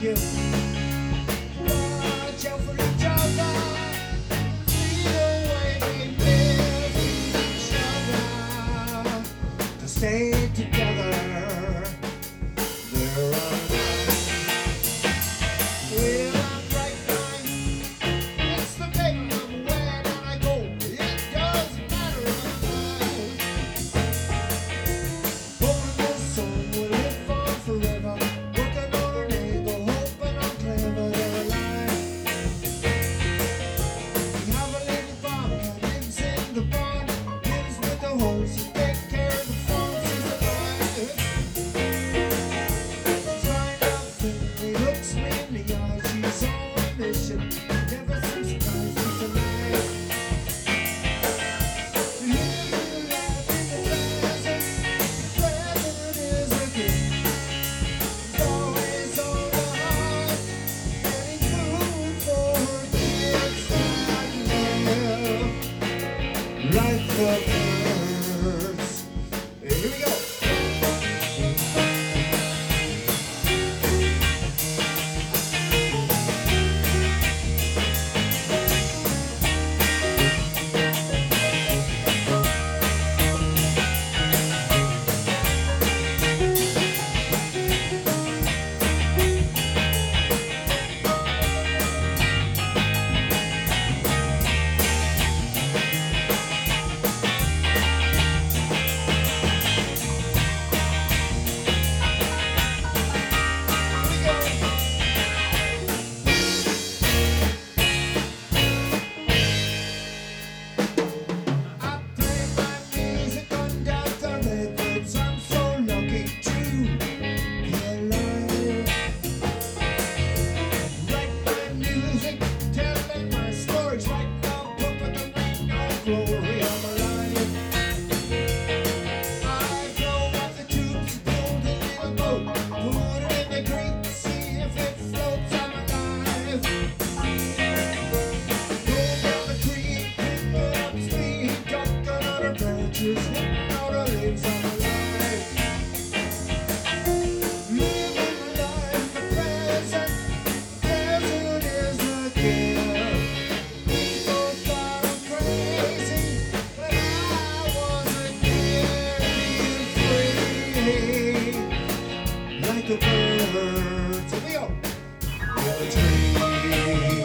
you. Watch out for each other. See the way we live each other. To stay together. There are well, I'm right now. It's the paper I'm wearing and I go. It doesn't matter. Hoping this song will live on forever. Working on an angle, hoping I'm clever. They're alive. We have a lady farm that lives in the barn. Lives with the horses, take care of the farm. She's alive. She's right up and he looks me in the eye. She's on a mission. Never seems surprised she's alive. To live your life in the present. The present is a gift. Always on the heart. Getting food for her kids that live like the birds. Here we go. I play my music on Delta Records. I'm so lucky to be alive. Write my music, telling my stories. Right now, puppet and ring of glory. I'm alive. I blow up the tubes, build a little boat, put it in the creek, see if it floats. I'm alive. Go down the creek, pick up speed, coconut or branches, hitting all the leaves. I'm alive. Living my life, the present. Present is the gift. People thought I'm crazy, but I was a kid being free, like the birds. Here we go. In the tree.